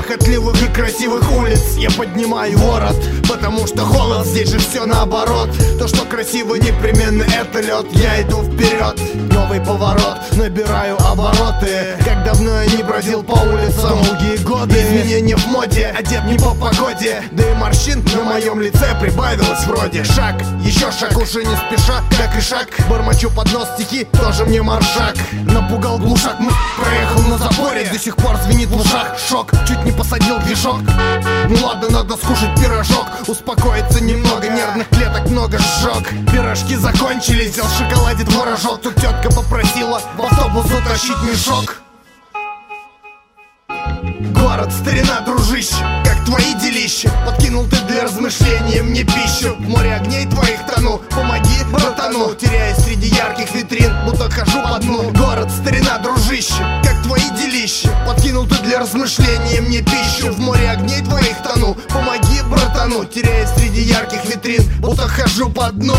прихотливых и красивых улиц я поднимаю ворот, потому что холод, здесь же все наоборот. То, что красиво, непременно это лед. Я иду вперед, новый поворот, набираю обороты. Как давно я не бродил по улицам, долгие годы. Изменения в моде, одет не по погоде. Да и морщин на моем лице прибавилось вроде. Шаг, еще шаг, уже не спеша, как и шаг. Бормочу под нос стихи, тоже мне маршак. Напугал глушак, проехал на заборе. До сих пор звенит в ушах, шок, чуть не посадил движок. Ну ладно, надо скушать пирожок, успокоиться немного, нервных клеток много сжег. Пирожки закончились, взял в шоколаде творожок. Тут тетка попросила в автобус утащить мешок. Город, старина, дружище, как твои делища? Подкинул ты для размышления мне пищу. В море огней твоих тону, помоги, братану. Теряясь среди ярких витрин, будто хожу по дну. Город, старина, дружище, как твои делища? Подкинул ты для размышления мне пищу. В море огней твоих тону, помоги, братану. Теряясь среди ярких витрин, будто хожу по дну.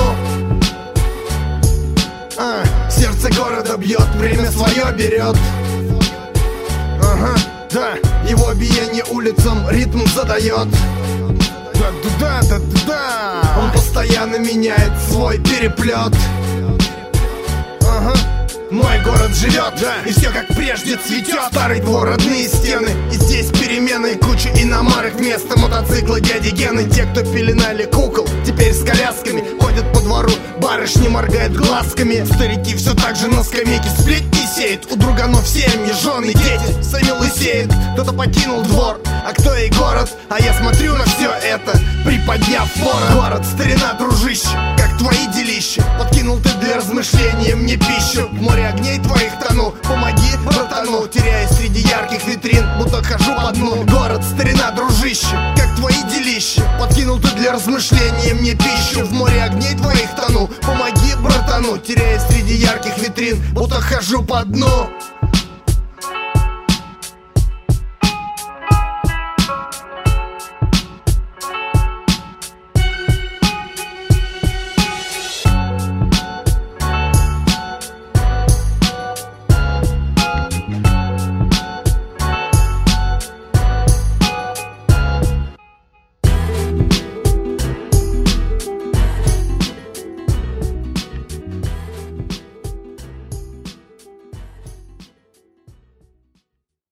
Сердце города бьет, время свое берет. Ага, да, его биение улицам ритм задает. Да-да-да-да-да. Он постоянно меняет свой переплет. Ага. Мой город живет, да, и все как прежде цветет. Старый двор, родные стены, и здесь перемены. Куча иномарок вместо мотоцикла дяди Гены. Те, кто пеленали кукол, теперь с колясками ходят по двору, барышни моргают глазками. Старики все так же на скамейке сплетни сеют. У друганов семьи, жены, дети, сами лысеют. Кто-то покинул двор, а кто и город. А я смотрю на все это, приподняв ворот. Город, старина, дружище, как твои делища? Подкинул ты для размышления мне пищу. В море огней твоих тону, помоги, братану. Теряясь среди ярких витрин, будто хожу по дну. Город, старина, дружище, как твои делища? Подкинул ты для размышления мне пищу. В море огней твоих тону, помоги, братану. Теряясь среди ярких витрин, будто хожу по дну.